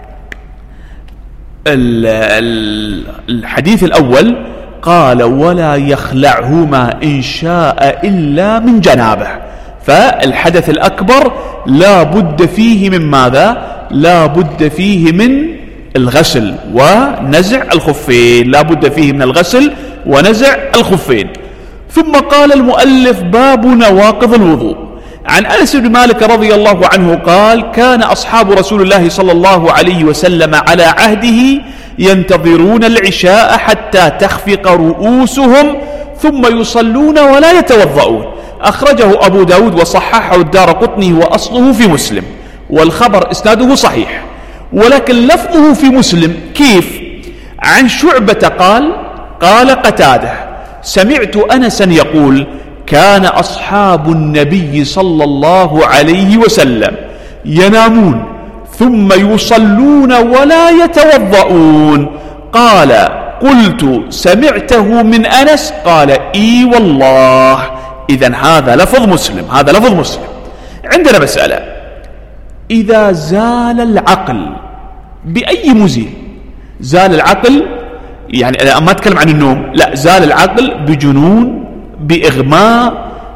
Speaker 2: الحديث الأول قال ولا يخلعهما إن شاء إلا من جنابه. فالحدث الأكبر لا بد فيه من ماذا؟ لا بد فيه من الغسل ونزع الخفين لا بد فيه من الغسل ونزع الخفين. ثم قال المؤلف باب نواقض الوضوء. عن أنس بن مالك رضي الله عنه قال كان أصحاب رسول الله صلى الله عليه وسلم على عهده ينتظرون العشاء حتى تخفق رؤوسهم ثم يصلون ولا يتوضؤون. أخرجه أبو داود وصححه الدارقطني وأصله في مسلم. والخبر إسناده صحيح ولكن لفظه في مسلم كيف؟ عن شعبة قال قال قتادة سمعت أنسا يقول كان أصحاب النبي صلى الله عليه وسلم ينامون ثم يصلون ولا يتوضؤون. قال قلت سمعته من أنس؟ قال إي والله. إذن هذا لفظ مسلم هذا لفظ مسلم. عندنا مسألة إذا زال العقل بأي مزيل زال العقل يعني أنا ما أتكلم عن النوم لا زال العقل بجنون بإغماء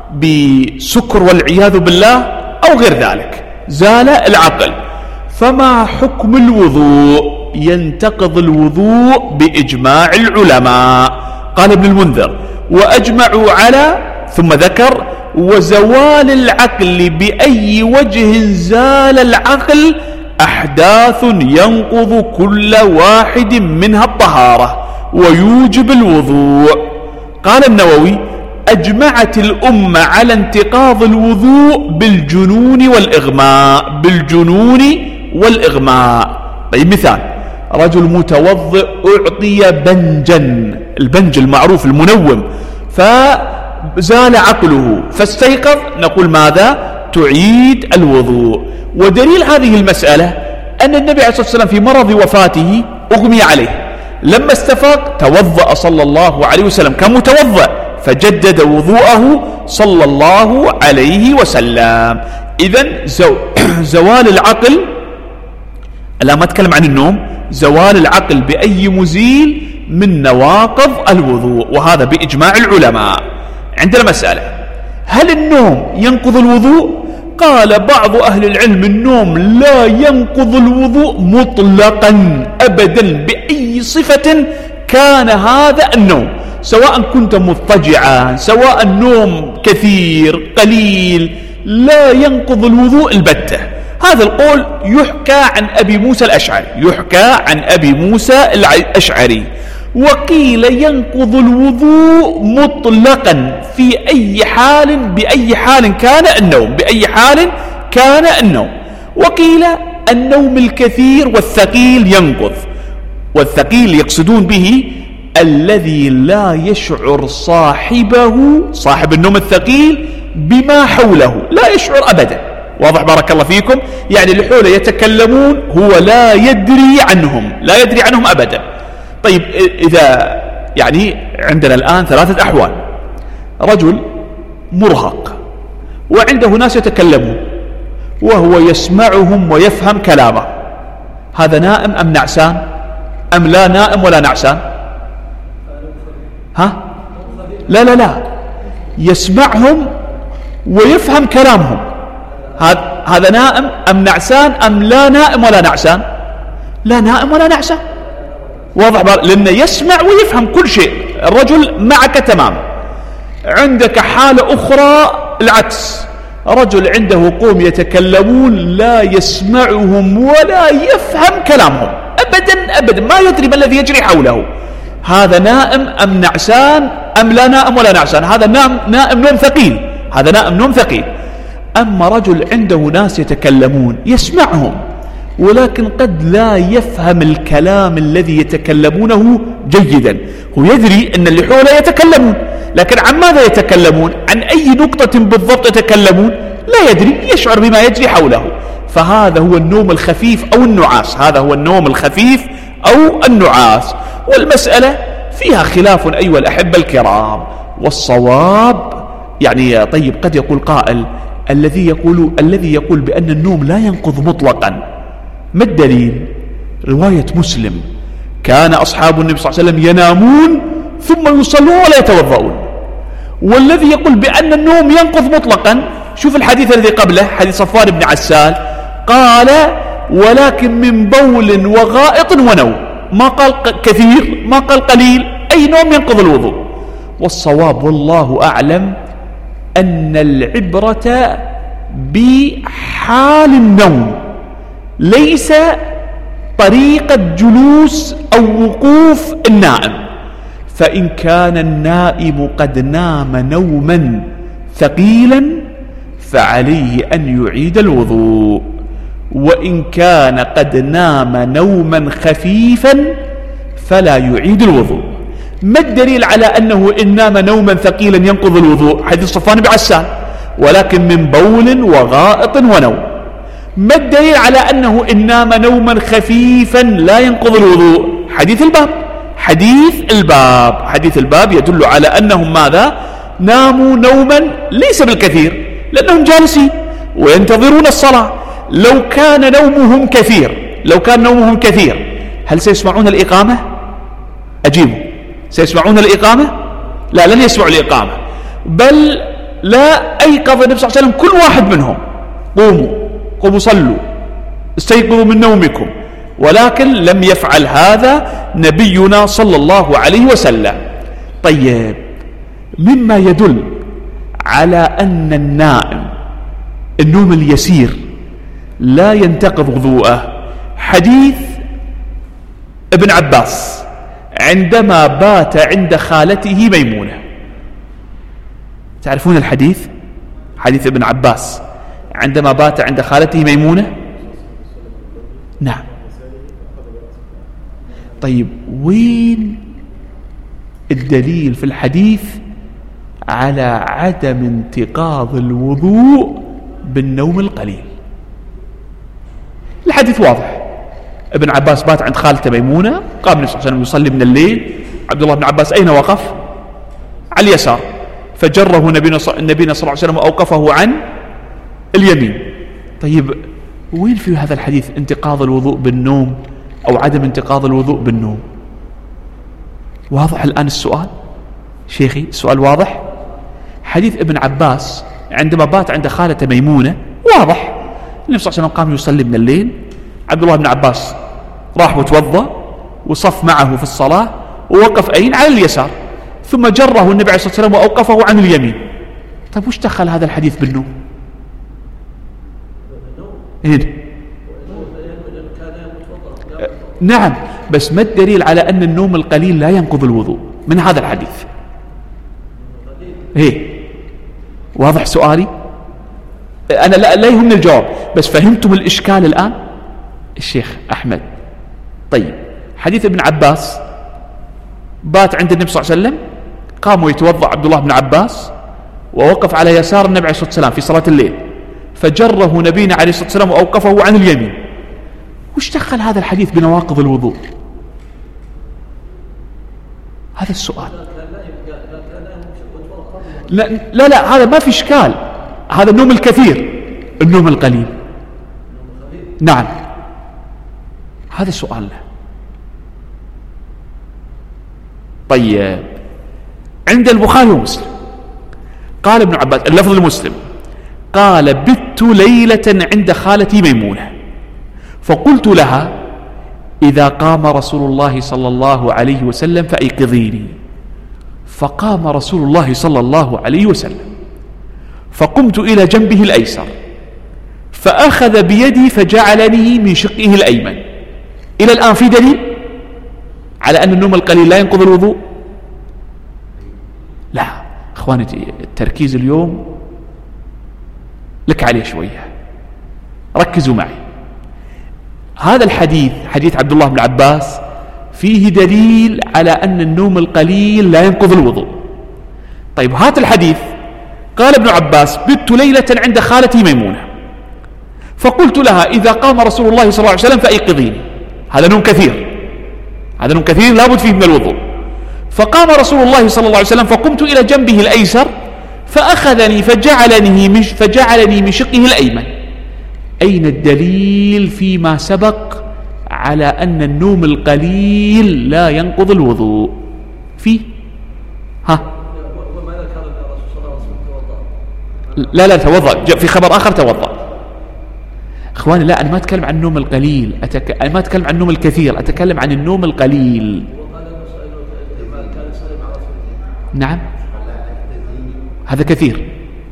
Speaker 2: بسكر والعياذ بالله أو غير ذلك زال العقل فما حكم الوضوء؟ ينتقض الوضوء بإجماع العلماء. قال ابن المنذر وأجمعوا على ثم ذكر وزوال العقل بأي وجه زال العقل أحداث ينقض كل واحد منها الطهارة ويوجب الوضوء. قال النووي أجمعت الأمة على انتقاض الوضوء بالجنون والإغماء بالجنون والإغماء. طيب مثال رجل متوضئ أعطي بنجا البنج المعروف المنوم فزال عقله فاستيقظ نقول ماذا؟ تعيد الوضوء. ودليل هذه المسألة أن النبي عليه الصلاة والسلام في مرض وفاته أغمي عليه لما استفاق توضأ صلى الله عليه وسلم كان متوضأ فجدد وضوءه صلى الله عليه وسلم. إذن زو زوال العقل لا ما أتكلم عن النوم زوال العقل بأي مزيل من نواقض الوضوء وهذا بإجماع العلماء. عندنا مسألة هل النوم ينقض الوضوء؟ قال بعض أهل العلم النوم لا ينقض الوضوء مطلقا أبدا بأي صفة كان هذا النوم سواء كنت مضطجعا سواء النوم كثير قليل لا ينقض الوضوء البتة. هذا القول يحكى عن أبي موسى الأشعري يحكى عن أبي موسى الأشعري. وقيل ينقض الوضوء مطلقا في أي حال بأي حال كان النوم بأي حال كان النوم. وقيل النوم الكثير والثقيل ينقض والثقيل يقصدون به الذي لا يشعر صاحبه صاحب النوم الثقيل بما حوله لا يشعر أبدا. واضح بارك الله فيكم يعني اللي حوله يتكلمون هو لا يدري عنهم لا يدري عنهم أبدا. طيب إذا يعني عندنا الآن ثلاثة أحوال رجل مرهق وعنده ناس يتكلمون وهو يسمعهم ويفهم كلامه هذا نائم أم نعسان أم لا نائم ولا نعسان؟ ها؟ لا لا لا، يسمعهم ويفهم كلامهم. هذا نائم أم نعسان أم لا نائم ولا نعسان؟ لا نائم ولا نعسان، واضح؟ لأنه يسمع ويفهم كل شيء، الرجل معك تمام. عندك حالة أخرى العكس، رجل عنده قوم يتكلمون لا يسمعهم ولا يفهم كلامهم أبدا أبدا، ما يدري ما الذي يجري حوله. هذا نائم أم نعسان أم لا نائم ولا نعسان؟ هذا نائم, نائم نوم ثقيل، هذا نائم نوم ثقيل. أما رجل عنده ناس يتكلمون يسمعهم ولكن قد لا يفهم الكلام الذي يتكلمونه جيدا، هو يدري أن اللي حوله يتكلمون لكن عن ماذا يتكلمون، عن أي نقطة بالضبط يتكلمون لا يدري، يشعر بما يجري حوله. فهذا هو النوم الخفيف أو النعاس، هذا هو النوم الخفيف أو النعاس. والمسألة فيها خلاف أيها الأحبة الكرام، والصواب يعني طيب قد يقول قائل الذي يقول الذي يقول بأن النوم لا ينقض مطلقا ما الدليل؟ رواية مسلم كان أصحاب النبي صلى الله عليه وسلم ينامون ثم يصلون ولا يتوضؤون. والذي يقول بأن النوم ينقض مطلقا، شوف الحديث الذي قبله حديث صفوان بن عسال، قال ولكن من بول وغائط ونوم، ما قال كثير ما قال قليل، أي نوم ينقض الوضوء. والصواب والله أعلم أن العبرة بحال النوم ليس طريقة جلوس أو وقوف النائم. فإن كان النائم قد نام نوما ثقيلا فعليه أن يعيد الوضوء، وإن كان قد نام نوما خفيفا فلا يعيد الوضوء. ما الدليل على أنه إن نام نوما ثقيلا ينقض الوضوء؟ حديث صفوان بن عسال ولكن من بول وغائط ونوم. ما الدليل على أنه إن نام نوما خفيفا لا ينقض الوضوء؟ حديث الباب حديث الباب حديث الباب يدل على أنهم ماذا؟ ناموا نوما ليس بالكثير لأنهم جالسين وينتظرون الصلاة. لو كان نومهم كثير لو كان نومهم كثير هل سيسمعون الإقامة؟ أجيبوا، سيسمعون الإقامة؟ لا، لن يسمعوا الإقامة، بل لا أيقظ النبي صلى الله عليه وسلم كل واحد منهم قوموا قوموا صلوا استيقظوا من نومكم، ولكن لم يفعل هذا نبينا صلى الله عليه وسلم. طيب، مما يدل على أن النائم النوم اليسير لا ينتقض وضوءه حديث ابن عباس عندما بات عند خالته ميمونة. تعرفون الحديث؟ حديث ابن عباس عندما بات عند خالته ميمونة. نعم. طيب، وين الدليل في الحديث على عدم انتقاض الوضوء بالنوم القليل؟ الحديث واضح، ابن عباس بات عند خالته ميمونة، قام النبي صلى الله عليه وسلم يصلي من الليل، عبد الله بن عباس أين وقف؟ على اليسار، فجره نبينا صلى الله عليه وسلم وأوقفه عن اليمين. طيب، وين في هذا الحديث انتقاض الوضوء بالنوم أو عدم انتقاض الوضوء بالنوم؟ واضح الآن السؤال شيخي؟ السؤال واضح. حديث ابن عباس عندما بات عند خالته ميمونة واضح، النبي صلى الله عليه وسلم قام يصلي من الليل، عبد الله بن عباس راح وتوضأ وصف معه في الصلاة ووقف أين؟ على اليسار، ثم جره النبي عليه الصلاة والسلام وأوقفه عن اليمين. طيب، وش دخل هذا الحديث بالنوم؟ هنا. نعم، بس ما الدليل على أن النوم القليل لا ينقض الوضوء من هذا الحديث؟ هي واضح سؤالي؟ أنا لا, لا يهمني الجواب، بس فهمتم الإشكال الآن الشيخ أحمد؟ طيب، حديث ابن عباس بات عند النبي صلى الله عليه وسلم، قام ويتوضأ عبد الله بن عباس ووقف على يسار النبي عليه الصلاة والسلام في صلاة الليل، فجره نبينا عليه الصلاة والسلام وأوقفه عن اليمين. وش دخل هذا الحديث بنواقض الوضوء؟ هذا السؤال. لا لا, لا هذا ما في إشكال، هذا النوم الكثير، النوم القليل. نعم، هذا سؤالنا. طيب عند البخاري ومسلم قال ابن عباس، اللفظ المسلم، قال بت ليلة عند خالتي ميمونة فقلت لها إذا قام رسول الله صلى الله عليه وسلم فأيقظيني. فقام رسول الله صلى الله عليه وسلم فقمت إلى جنبه الأيسر فأخذ بيدي فجعلني من شقه الأيمن. إلى الآن في دليل على أن النوم القليل لا ينقض الوضوء؟ لا أخوانتي، التركيز اليوم لك عليه شوية، ركزوا معي. هذا الحديث حديث عبد الله بن عباس فيه دليل على أن النوم القليل لا ينقض الوضوء. طيب هات الحديث، قال ابن عباس بت ليلة عند خالتي ميمونة فقلت لها إذا قام رسول الله صلى الله عليه وسلم فأيقظيني. هذا نوم كثير، هذا نوم كثير لابد فيه من الوضوء. فقام رسول الله صلى الله عليه وسلم فقمت إلى جنبه الأيسر فأخذني فجعلني من, فجعلني من شقه الأيمن. أين الدليل فيما سبق على أن النوم القليل لا ينقض الوضوء؟ فيه ها لا لا توضأ، في خبر آخر توضأ. إخواني لا، أنا ما أتكلم عن النوم القليل، أتك... أنا ما أتكلم عن النوم الكثير، أتكلم عن النوم القليل. نعم هذا كثير.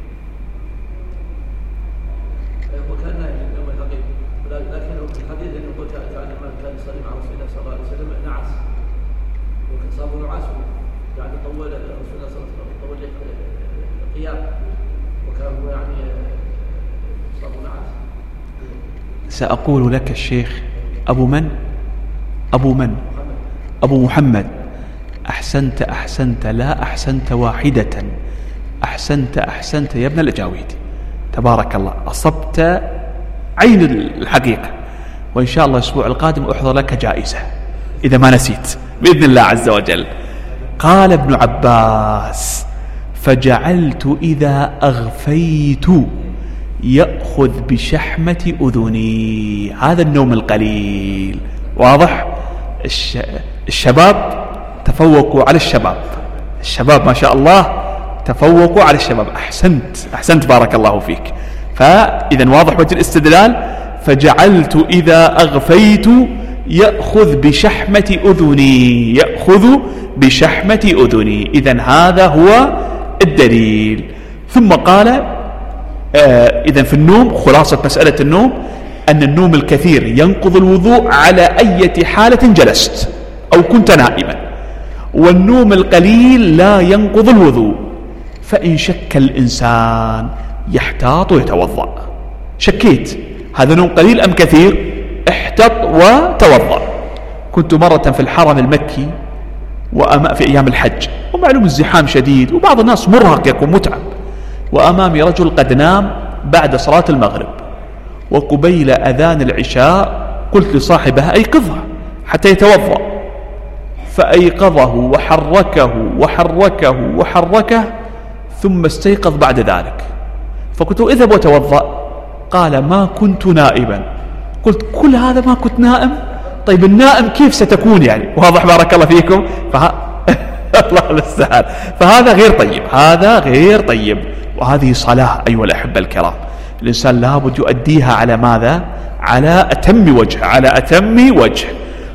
Speaker 2: سأقول لك الشيخ أبو من؟ أبو من؟ أبو محمد. أحسنت أحسنت لا أحسنت واحدة، أحسنت أحسنت يا ابن الأجاويد، تبارك الله، أصبت عين الحقيقة. وإن شاء الله الأسبوع القادم أحضر لك جائزة إذا ما نسيت بإذن الله عز وجل. قال ابن عباس فجعلت إذا أغفيت يأخذ بشحمة أذني. هذا النوم القليل، واضح؟ الش... الشباب تفوقوا على الشباب، الشباب ما شاء الله تفوقوا على الشباب. أحسنت أحسنت بارك الله فيك. فإذا واضح وجه الاستدلال. فجعلت إذا أغفيت يأخذ بشحمة أذني، يأخذ بشحمة أذني. إذن هذا هو الدليل. ثم قال آه إذن في النوم، خلاصة مسألة النوم أن النوم الكثير ينقض الوضوء على أي حالة جلست أو كنت نائما، والنوم القليل لا ينقض الوضوء. فإن شك الإنسان يحتاط ويتوضأ. شكيت هذا نوم قليل أم كثير؟ احتط وتوضأ. كنت مرة في الحرم المكي وأما في أيام الحج، ومعلوم الزحام شديد وبعض الناس مرهق يكون متعب، وأمامي رجل قد نام بعد صلاة المغرب، وقبيل أذان العشاء قلت لصاحبها أيقظها حتى يتوضأ، فأيقظه وحركه وحركه وحركه ثم استيقظ بعد ذلك. فقلت اذهب وتوضأ. قال ما كنت نائبا. قلت كل هذا ما كنت نائم؟ طيب النائم كيف ستكون يعني؟ واضح بارك الله فيكم. فه... الله المستعان. فهذا غير طيب، هذا غير طيب. وهذه صلاة أيها الأحبة الكرام، الإنسان لابد يؤديها على ماذا؟ على أتم وجه، على أتم وجه.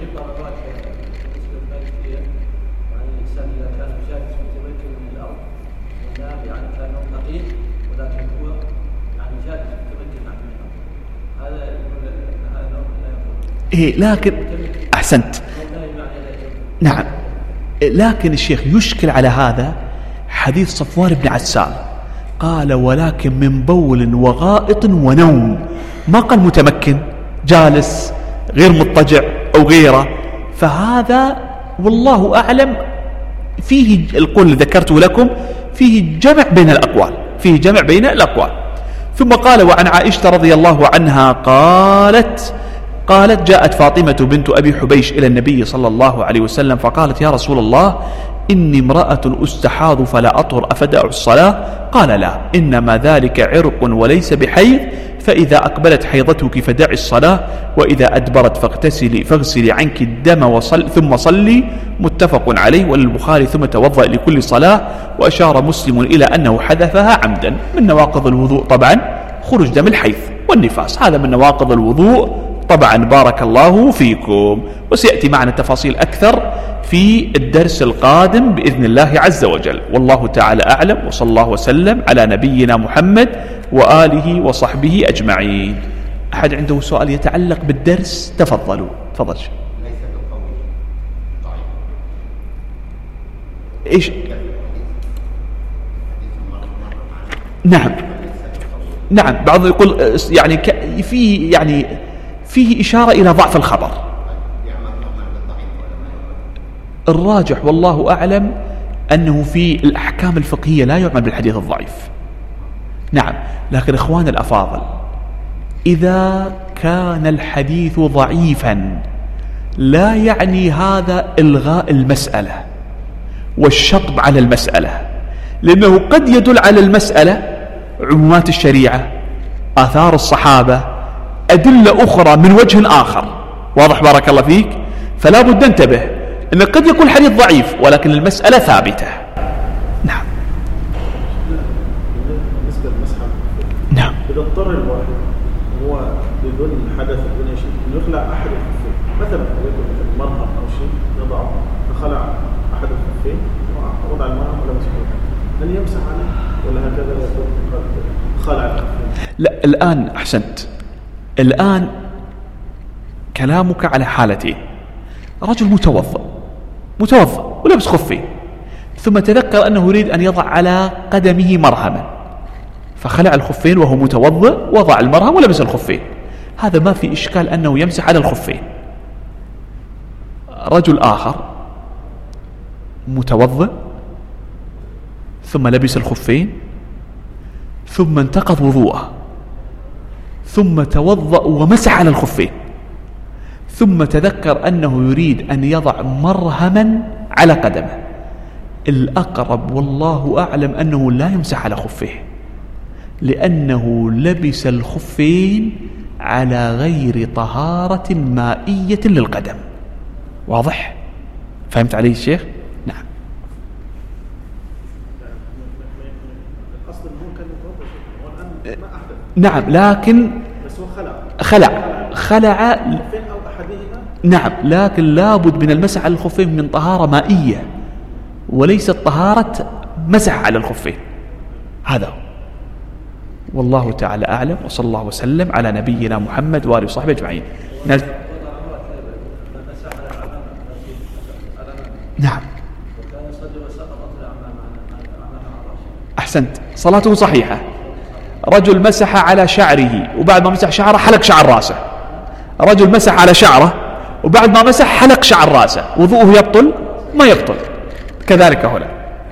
Speaker 2: إيه لكن أحسنت، نعم، لكن الشيخ يشكل على هذا حديث صفوان بن عسال، قال ولكن من بول وغائط ونوم، ما قال متمكن جالس غير مضطجع أو غيره. فهذا والله أعلم فيه القول اللي ذكرته لكم فيه جمع بين الأقوال، فيه جمع بين الأقوال. ثم قال وعن عائشة رضي الله عنها قالت قالت جاءت فاطمة بنت أبي حبيش إلى النبي صلى الله عليه وسلم فقالت يا رسول الله إني امرأة أستحاض فلا أطهر أفدع الصلاة؟ قال لا، إنما ذلك عرق وليس بحيض، فإذا أقبلت حيضتك فدعي الصلاة وإذا أدبرت فاغتسلي فاغسلي عنك الدم وصل ثم صلي. متفق عليه وللبخاري ثم توضأ لكل صلاة. وأشار مسلم إلى أنه حذفها عمدا. من نواقض الوضوء طبعا خروج دم الحيض والنفاس، هذا من نواقض الوضوء طبعا. بارك الله فيكم. وسيأتي معنا تفاصيل أكثر في الدرس القادم بإذن الله عز وجل. والله تعالى أعلم، وصلى الله وسلم على نبينا محمد وآله وصحبه أجمعين. أحد عنده سؤال يتعلق بالدرس؟ تفضلوا. تفضل.
Speaker 5: ليس بالقول ضعيف.
Speaker 2: إيش؟ نعم نعم، بعض يقول يعني فيه يعني فيه إشارة إلى ضعف الخبر. الراجح والله أعلم أنه في الأحكام الفقهية لا يعمل بالحديث الضعيف. نعم، لكن إخوان الأفاضل، إذا كان الحديث ضعيفا لا يعني هذا إلغاء المسألة والشطب على المسألة، لأنه قد يدل على المسألة عمومات الشريعة، آثار الصحابة، أدلة أخرى من وجه آخر. واضح؟ بارك الله فيك. فلا بد ننتبه أن قد يكون الحديث ضعيف ولكن المسألة ثابتة. نعم.
Speaker 4: بالنسبة للمسحة،
Speaker 2: نعم،
Speaker 4: إذا اضطر الواحد هو بدون حدث بدون شيء إنه يخلع أحد الخفين، مثلا يكون مثل مرهم أو شيء يضعه، فخلع أحد الخفين ووضع المرهم ولا مسحه، هل يمسح عليه ولا هكذا يكون قد خلع الخفين؟
Speaker 2: لا، الآن أحسنت. الآن كلامك على حالتين: رجل متوضأ متوضأ ولبس خفين، ثم تذكر أنه يريد أن يضع على قدمه مرهما، فخلع الخفين وهو متوضأ، وضع المرهم ولبس الخفين، هذا ما في إشكال أنه يمسح على الخفين. رجل آخر متوضأ ثم لبس الخفين ثم انتقض وضوءه ثم توضأ ومسح على الخفين، ثم تذكر أنه يريد أن يضع مرهما على قدمه، الأقرب والله أعلم أنه لا يمسح على خفيه، لأنه لبس الخفين على غير طهارة مائية للقدم. واضح؟ فهمت علي الشيخ؟ نعم.
Speaker 4: الأصل إنه كان يتوضأ والآن ما أحدث.
Speaker 2: نعم، لكن
Speaker 4: بس هو خلع
Speaker 2: خلع خلع
Speaker 4: الخفين أو أحدهما.
Speaker 2: نعم، لكن لابد من المسح على الخفين من طهارة مائية وليست طهارة مسح على الخفين. هذا هو. والله تعالى أعلم، وصلى الله وسلم على نبينا محمد وآله وصحبه أجمعين. نز... نعم، أحسنت، صلاته صحيحة. رجل مسح على شعره وبعد ما مسح شعره حلق شعر راسه، رجل مسح على شعره وبعد ما مسح حلق شعر راسه، وضوءه يبطل؟ ما يبطل. كذلك هنا.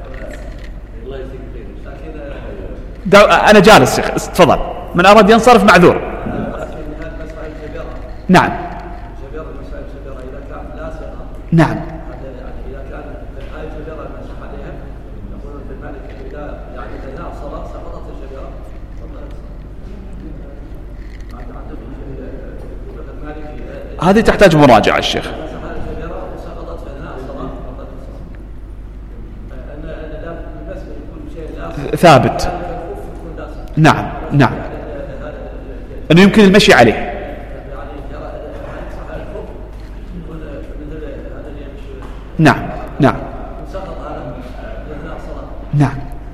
Speaker 2: أنا جالس شيخ، تفضل. من أراد ينصرف معذور. نعم نعم هذه تحتاج مراجعة الشيخ. ثابت. نعم نعم، أنه يمكن المشي عليه. نعم نعم نعم،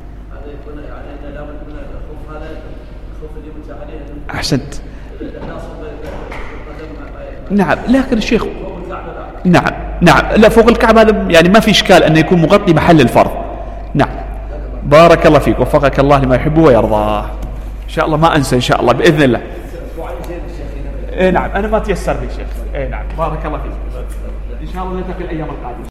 Speaker 2: أحسنت. نعم، لكن الشيخ نعم نعم لا، فوق الكعبة هذا يعني ما في إشكال أنه يكون مغطي محل الفرض. نعم، بارك الله فيك، وفقك الله لما يحبه ويرضاه. إن شاء الله ما أنسى إن شاء الله بإذن الله. إيه نعم، أنا ما تيسر لي شيخ. إيه نعم، بارك الله فيك. إن شاء الله نلتقي الأيام القادمة.